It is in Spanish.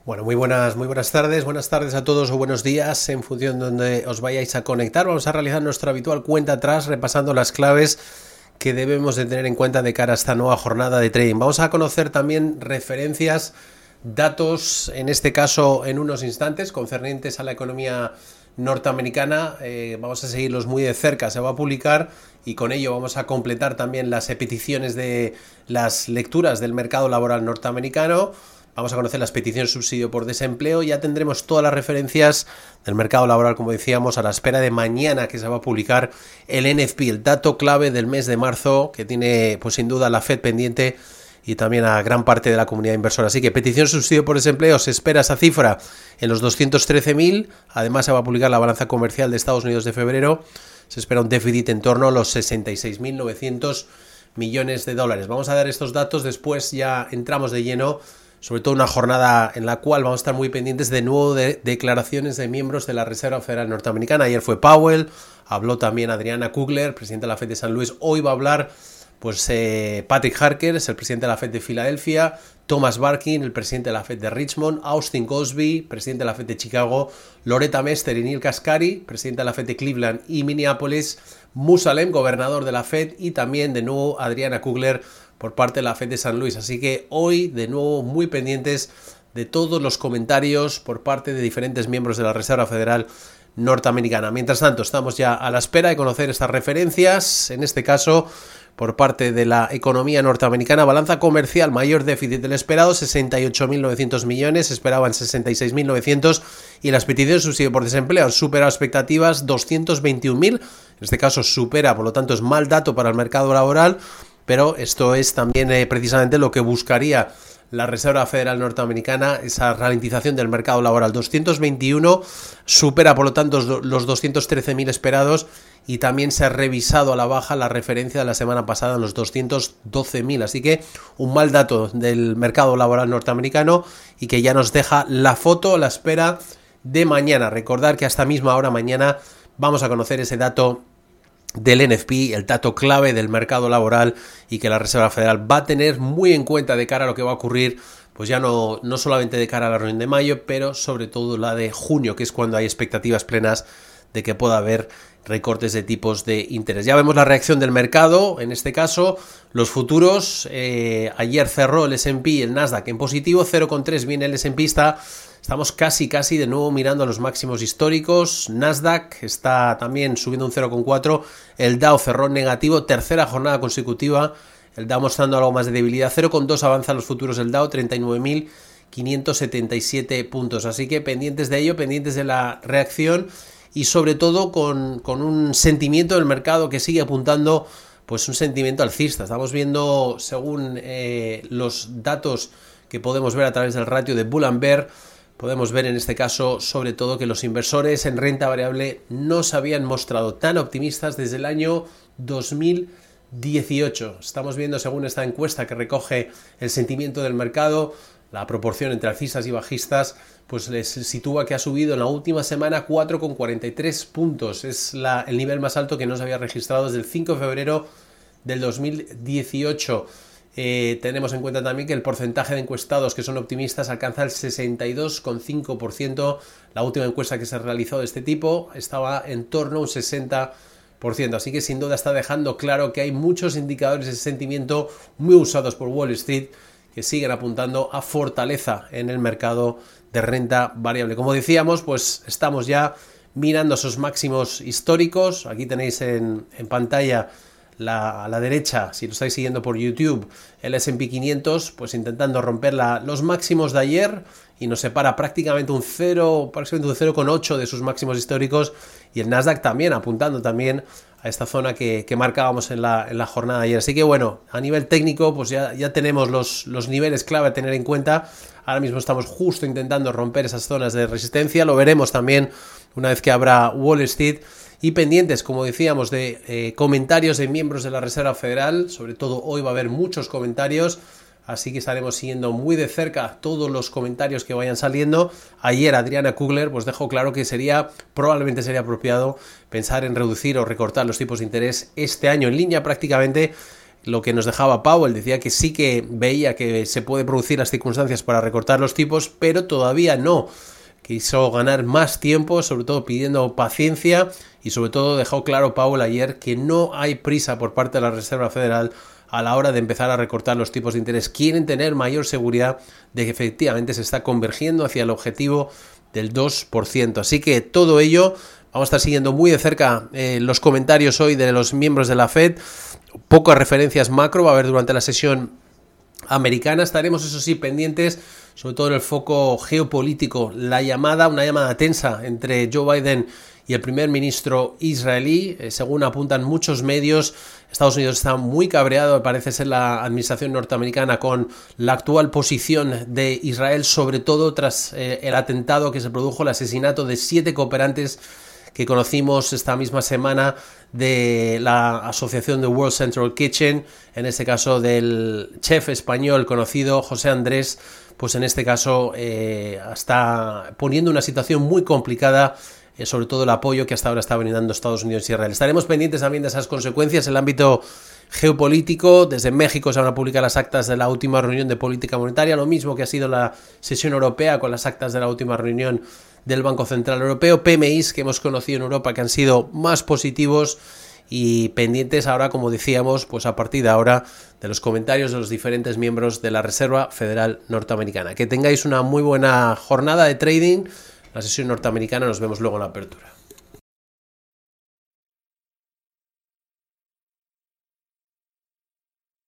Bueno, muy buenas tardes a todos o buenos días en función de donde os vayáis a conectar. Vamos a realizar nuestra habitual cuenta atrás repasando las claves que debemos de tener en cuenta de cara a esta nueva jornada de trading. Vamos a conocer también referencias, datos, en este caso en unos instantes, concernientes a la economía norteamericana. Vamos a seguirlos muy de cerca, se va a publicar y con ello vamos a completar también las peticiones de las lecturas del mercado laboral norteamericano. Vamos a conocer las peticiones de subsidio por desempleo. Ya tendremos todas las referencias del mercado laboral, como decíamos, a la espera de mañana que se va a publicar el NFP, el dato clave del mes de marzo, que tiene pues sin duda la Fed pendiente y también a gran parte de la comunidad inversora. Así que petición de subsidio por desempleo, se espera esa cifra en los 213.000. Además se va a publicar la balanza comercial de Estados Unidos de febrero. Se espera un déficit en torno a los 66.900 millones de dólares. Vamos a dar estos datos, después ya entramos de lleno, sobre todo una jornada en la cual vamos a estar muy pendientes de nuevo de declaraciones de miembros de la Reserva Federal Norteamericana. Ayer fue Powell, habló también Adriana Kugler, presidente de la Fed de San Luis. Hoy va a hablar Patrick Harker, es el presidente de la Fed de Filadelfia, Thomas Barkin, el presidente de la Fed de Richmond, Austin Cosby, presidente de la Fed de Chicago, Loretta Mester y Neil Kaskari, presidente de la Fed de Cleveland y Minneapolis, Musalem, gobernador de la Fed, y también de nuevo Adriana Kugler por parte de la Fed de San Luis. Así que hoy de nuevo muy pendientes de todos los comentarios por parte de diferentes miembros de la Reserva Federal norteamericana. Mientras tanto, estamos ya a la espera de conocer estas referencias, en este caso por parte de la economía norteamericana. Balanza comercial, mayor déficit del esperado, 68.900 millones, esperaban 66.900, y las peticiones de subsidio por desempleo han superado expectativas, 221.000, en este caso supera, por lo tanto es mal dato para el mercado laboral, pero esto es también precisamente lo que buscaría la Reserva Federal norteamericana, esa ralentización del mercado laboral. 221 supera por lo tanto los 213.000 esperados, y también se ha revisado a la baja la referencia de la semana pasada en los 212.000, así que un mal dato del mercado laboral norteamericano y que ya nos deja la foto a la espera de mañana. Recordar que hasta misma hora mañana vamos a conocer ese dato del NFP, el dato clave del mercado laboral, y que la Reserva Federal va a tener muy en cuenta de cara a lo que va a ocurrir, pues ya no solamente de cara a la reunión de mayo, pero sobre todo la de junio, que es cuando hay expectativas plenas de que pueda haber recortes de tipos de interés. Ya vemos la reacción del mercado, en este caso los futuros. Ayer cerró el S&P y el Nasdaq en positivo, 0,3 viene el S&P, estamos casi de nuevo mirando a los máximos históricos. Nasdaq está también subiendo un 0,4, el Dow cerró negativo, tercera jornada consecutiva, el Dow mostrando algo más de debilidad, 0,2 avanzan los futuros del Dow, 39.577 puntos, así que pendientes de ello, pendientes de la reacción, y sobre todo con un sentimiento del mercado que sigue apuntando, pues un sentimiento alcista. Estamos viendo, según los datos que podemos ver a través del ratio de Bull and Bear, podemos ver en este caso sobre todo que los inversores en renta variable no se habían mostrado tan optimistas desde el año 2018. Estamos viendo, según esta encuesta que recoge el sentimiento del mercado, la proporción entre alcistas y bajistas, pues les sitúa que ha subido en la última semana 4,43 puntos. Es el nivel más alto que no se había registrado desde el 5 de febrero del 2018. Tenemos en cuenta también que el porcentaje de encuestados que son optimistas alcanza el 62,5%. La última encuesta que se realizó de este tipo estaba en torno a un 60%. Así que sin duda está dejando claro que hay muchos indicadores de sentimiento muy usados por Wall Street que siguen apuntando a fortaleza en el mercado de renta variable. Como decíamos, pues estamos ya mirando esos máximos históricos. Aquí tenéis en pantalla a la derecha, si lo estáis siguiendo por YouTube, el S&P 500, pues intentando romper los máximos de ayer, y nos separa prácticamente un 0,8 de sus máximos históricos, y el Nasdaq también apuntando también a esta zona que marcábamos en la jornada de ayer. Así que bueno, a nivel técnico pues ya tenemos los niveles clave a tener en cuenta. Ahora mismo estamos justo intentando romper esas zonas de resistencia, lo veremos también una vez que abra Wall Street. Y pendientes, como decíamos, de comentarios de miembros de la Reserva Federal. Sobre todo hoy va a haber muchos comentarios, así que estaremos siguiendo muy de cerca todos los comentarios que vayan saliendo. Ayer Adriana Kugler pues dejó claro que probablemente sería apropiado pensar en reducir o recortar los tipos de interés este año, en línea prácticamente lo que nos dejaba Powell. Decía que sí que veía que se puede producir las circunstancias para recortar los tipos, pero todavía no. Quiso ganar más tiempo, sobre todo pidiendo paciencia, y sobre todo dejó claro Powell ayer que no hay prisa por parte de la Reserva Federal a la hora de empezar a recortar los tipos de interés. Quieren tener mayor seguridad de que efectivamente se está convergiendo hacia el objetivo del 2%. Así que todo ello vamos a estar siguiendo muy de cerca los comentarios hoy de los miembros de la Fed. Pocas referencias macro va a haber durante la sesión americana. Estaremos, eso sí, pendientes, sobre todo en el foco geopolítico, una llamada tensa entre Joe Biden y el primer ministro israelí. Según apuntan muchos medios, Estados Unidos está muy cabreado, parece ser la administración norteamericana, con la actual posición de Israel, sobre todo tras el atentado que se produjo, el asesinato de 7 cooperantes que conocimos esta misma semana de la asociación de World Central Kitchen, en este caso del chef español conocido José Andrés. Pues en este caso está poniendo una situación muy complicada, sobre todo el apoyo que hasta ahora está brindando Estados Unidos y Israel. Estaremos pendientes también de esas consecuencias en el ámbito geopolítico. Desde México se van a publicar las actas de la última reunión de política monetaria, lo mismo que ha sido la sesión europea con las actas de la última reunión del Banco Central Europeo, PMIs que hemos conocido en Europa que han sido más positivos, y pendientes ahora, como decíamos, pues a partir de ahora, de los comentarios de los diferentes miembros de la Reserva Federal Norteamericana. Que tengáis una muy buena jornada de trading. La sesión norteamericana, nos vemos luego en la apertura.